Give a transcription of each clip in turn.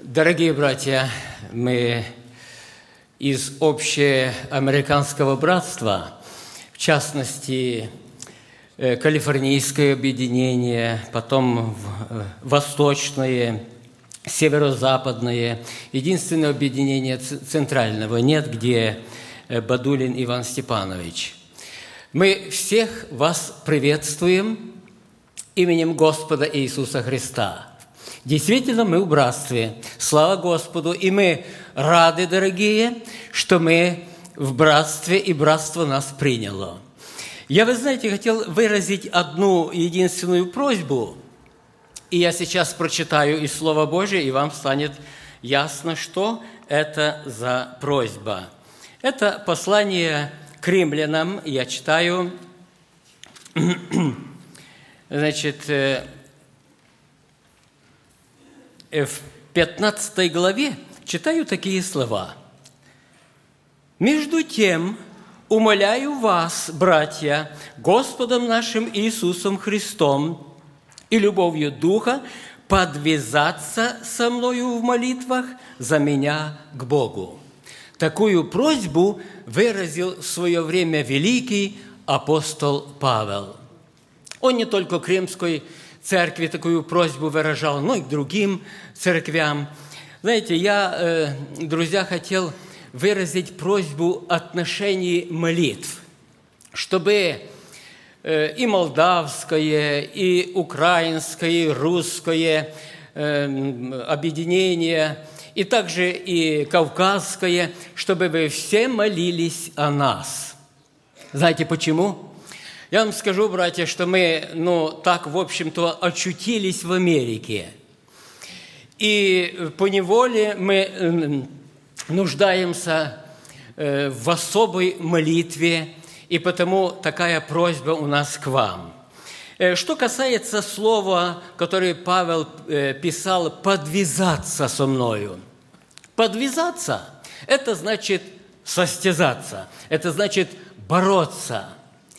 Дорогие братья, мы из общеамериканского братства, в частности, Калифорнийское объединение, потом Восточное, Северо-Западное, единственное объединение Центрального нет, где Бадулин Иван Степанович. Мы всех вас приветствуем именем Господа Иисуса Христа. Действительно, мы в братстве. Слава Господу! И мы рады, дорогие, что мы в братстве, и братство нас приняло. Я, вы знаете, хотел выразить одну единственную просьбу, и я сейчас прочитаю из Слова Божия, и вам станет ясно, что это за просьба. Это послание к римлянам, я читаю, значит, в 15 главе читаю такие слова. «Между тем, умоляю вас, братья, Господом нашим Иисусом Христом и любовью Духа, подвязаться со мною в молитвах за меня к Богу». Такую просьбу выразил в свое время великий апостол Павел. Он не только к римской церкви такую просьбу выражал, но и к другим церквям. Знаете, я, друзья, хотел выразить просьбу отношений молитв, чтобы и молдавское, и украинское, и русское объединение, и также и кавказское, чтобы вы все молились о нас. Знаете почему? Я вам скажу, братья, что мы, так, в общем-то, очутились в Америке. И поневоле мы нуждаемся в особой молитве, и потому такая просьба у нас к вам. Что касается слова, которое Павел писал, «подвязаться со мною». Подвязаться – это значит состязаться, это значит бороться.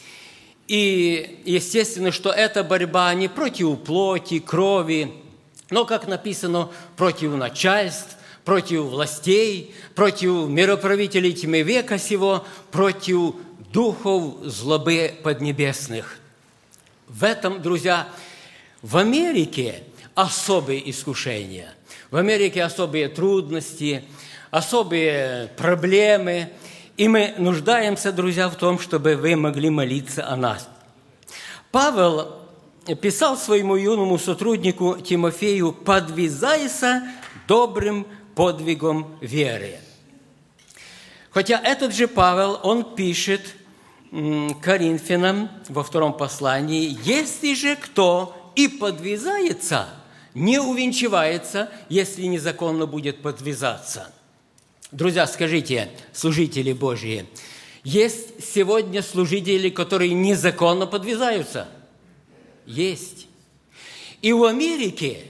И естественно, что эта борьба не против плоти, крови, но, как написано, против начальств, против властей, против мироправителей тьмы века сего, против духов злобы поднебесных. В этом, друзья, в Америке особые искушения, в Америке особые трудности, особые проблемы. И мы нуждаемся, друзья, в том, чтобы вы могли молиться о нас. Павел писал своему юному сотруднику Тимофею: «Подвязайся добрым подвигом веры». Хотя этот же Павел, он пишет Коринфянам во втором послании: «Если же кто и подвязается, не увенчивается, если незаконно будет подвязаться». Друзья, скажите, служители Божьи, есть сегодня служители, которые незаконно подвязаются? Есть. И в Америке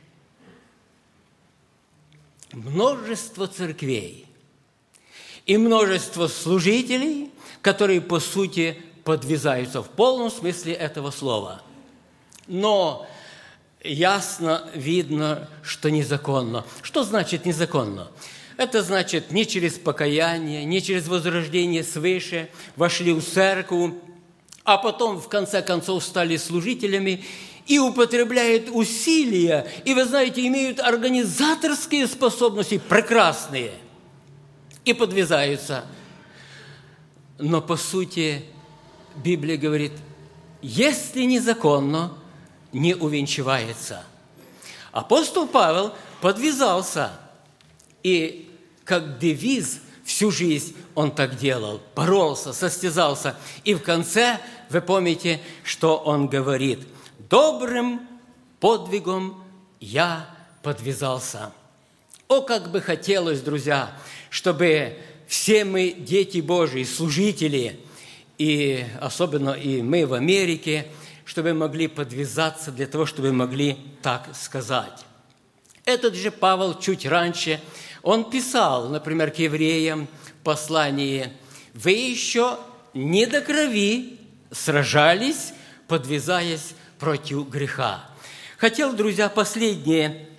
множество церквей и множество служителей, которые, по сути, подвязаются в полном смысле этого слова. Но ясно видно, что незаконно. Что значит незаконно? Это значит, не через покаяние, не через возрождение свыше вошли в церковь, а потом, в конце концов, стали служителями и употребляют усилия, и, вы знаете, имеют организаторские способности прекрасные, и подвязаются. Но, по сути, Библия говорит, если незаконно, не увенчивается. Апостол Павел подвязался, и как девиз всю жизнь он так делал, боролся, состязался. И в конце, вы помните, что он говорит: «Добрым подвигом я подвязался». О, как бы хотелось, друзья, чтобы все мы, дети Божьи, служители, и особенно и мы в Америке, чтобы могли подвязаться для того, чтобы могли так сказать. Этот же Павел чуть раньше, он писал, например, к евреям в послании: «Вы еще не до крови сражались, подвязаясь против греха». Хотел, друзья, последнее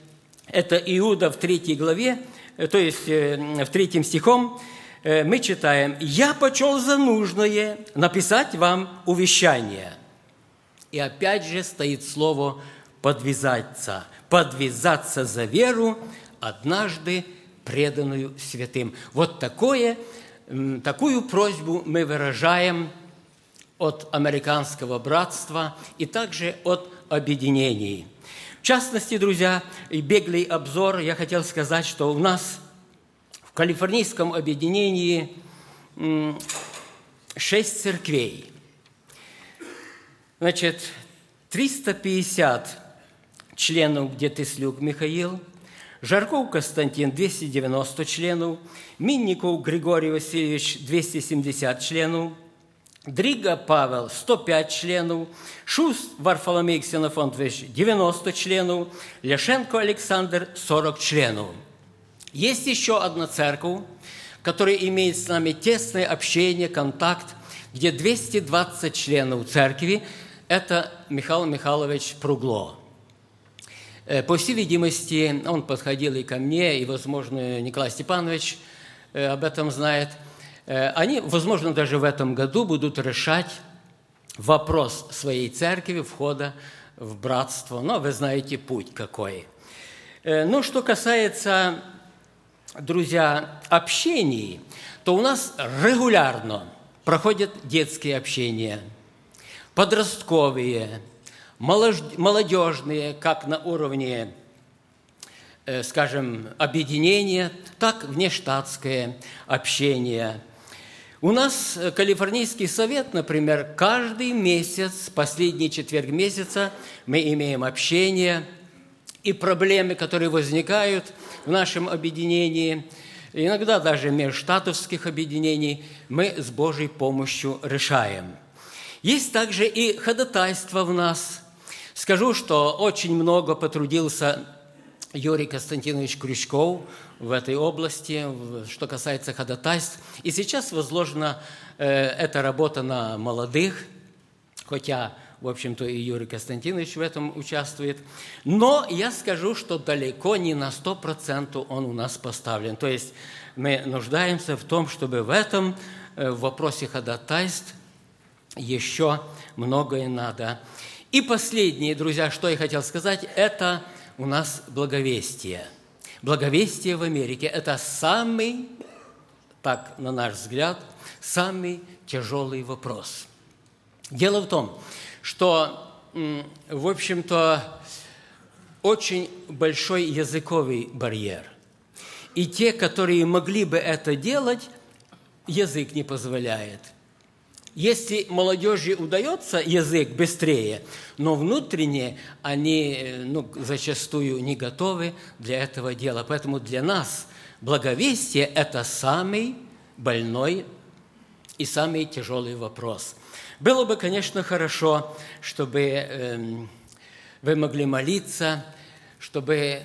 это Иуда в 3 главе, то есть в 3 стихом, мы читаем: «Я почел за нужное написать вам увещание». И опять же стоит слово «подвязаться», «подвязаться за веру, однажды преданную святым». Вот такую просьбу мы выражаем от американского братства и также от объединений. В частности, друзья, и беглый обзор, я хотел сказать, что у нас в калифорнийском объединении 6 церквей. Значит, 350 членов, где Тыслюк Михаил, Жарков Константин – 290 членов, Минников Григорий Васильевич – 270 членов, Дрига Павел – 105 членов, Шуст Варфоломей Ксенофонтович – 90 членов, Ляшенко Александр – 40 членов. Есть еще одна церковь, которая имеет с нами тесное общение, контакт, где 220 членов церкви – это Михаил Михайлович Пругло. По всей видимости, он подходил и ко мне, и, возможно, Николай Степанович об этом знает. Они, возможно, даже в этом году будут решать вопрос своей церкви, входа в братство. Но вы знаете путь какой. Ну, что касается, друзья, общений, то у нас регулярно проходят детские общения, подростковые, молодежные, как на уровне, скажем, объединения, так внештатское общение. У нас Калифорнийский совет, например, каждый месяц, последний четверг месяца, мы имеем общение, и проблемы, которые возникают в нашем объединении, иногда даже межштатовских объединений, мы с Божьей помощью решаем. Есть также и ходатайство в нас. Скажу, что очень много потрудился Юрий Константинович Крючков в этой области, что касается ходатайств. И сейчас возложена эта работа на молодых, хотя, в общем-то, и Юрий Константинович в этом участвует. Но я скажу, что далеко не на 100% он у нас поставлен. То есть мы нуждаемся в том, чтобы в этом в вопросе ходатайств еще многое надо. И последнее, друзья, что я хотел сказать, это у нас благовестие. Благовестие в Америке – это самый, так, на наш взгляд, самый тяжелый вопрос. Дело в том, что, в общем-то, очень большой языковый барьер. И те, которые могли бы это делать, язык не позволяет. Если молодежи удается язык быстрее, но внутренне они зачастую не готовы для этого дела. Поэтому для нас благовестие – это самый больной и самый тяжелый вопрос. Было бы, конечно, хорошо, чтобы вы могли молиться, чтобы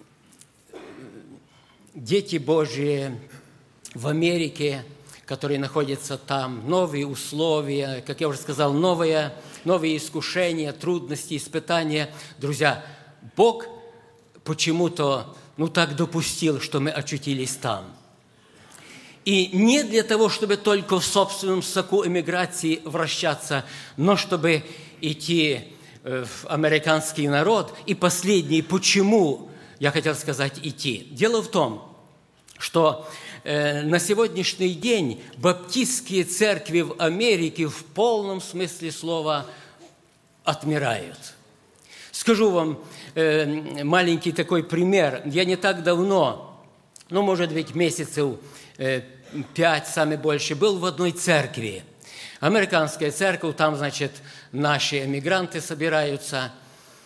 дети Божьи в Америке, которые находятся там, новые условия, как я уже сказал, новые искушения, трудности, испытания. Друзья, Бог почему-то так допустил, что мы очутились там. И не для того, чтобы только в собственном соку эмиграции вращаться, но чтобы идти в американский народ. И последний, почему, я хотел сказать, идти. Дело в том, что на сегодняшний день баптистские церкви в Америке в полном смысле слова отмирают. Скажу вам маленький такой пример. Я не так давно, может быть, месяцев 5, самое больше, был в одной церкви. Американская церковь, там, значит, наши эмигранты собираются.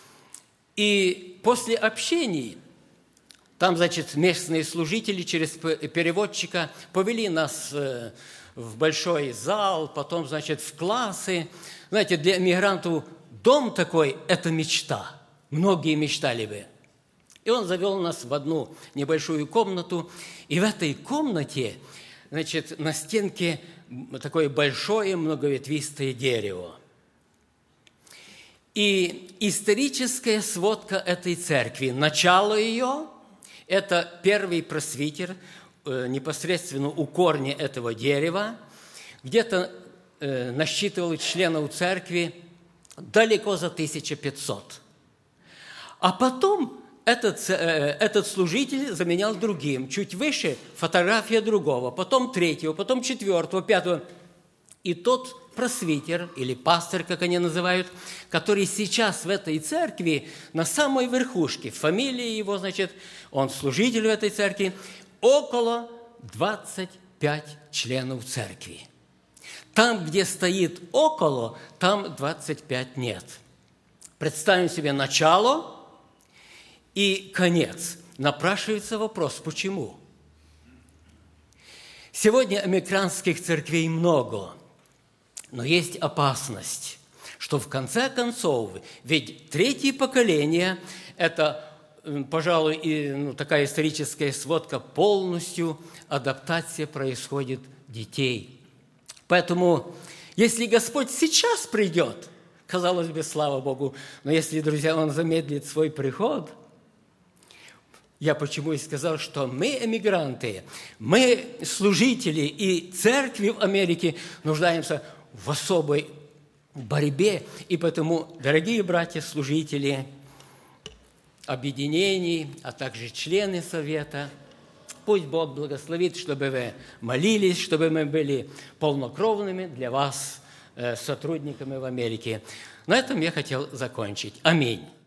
И после общений там, значит, местные служители через переводчика повели нас в большой зал, потом, значит, в классы. Знаете, для эмигрантов дом такой – это мечта. Многие мечтали бы. И он завел нас в одну небольшую комнату. И в этой комнате, значит, на стенке такое большое многоветвистое дерево. И историческая сводка этой церкви, начало ее – это первый пресвитер, непосредственно у корня этого дерева, где-то насчитывал членов церкви далеко за 1500. А потом этот служитель заменял другим. Чуть выше фотография другого, потом третьего, потом четвертого, пятого. И тот пресвитер, или пастор, как они называют, который сейчас в этой церкви на самой верхушке, фамилия его, значит, он служитель в этой церкви, около 25 членов церкви. Там, где стоит около, там 25 нет. Представим себе начало и конец. Напрашивается вопрос, почему? Сегодня эмигрантских церквей много, но есть опасность, что в конце концов, ведь третье поколение – это, пожалуй, такая историческая сводка, полностью адаптация происходит детей. Поэтому, если Господь сейчас придет, казалось бы, слава Богу, но если, друзья, Он замедлит свой приход, я почему и сказал, что мы, эмигранты, мы, служители и церкви в Америке, нуждаемся в особой борьбе. И поэтому, дорогие братья, служители объединений, а также члены совета, пусть Бог благословит, чтобы вы молились, чтобы мы были полнокровными для вас сотрудниками в Америке. На этом я хотел закончить. Аминь.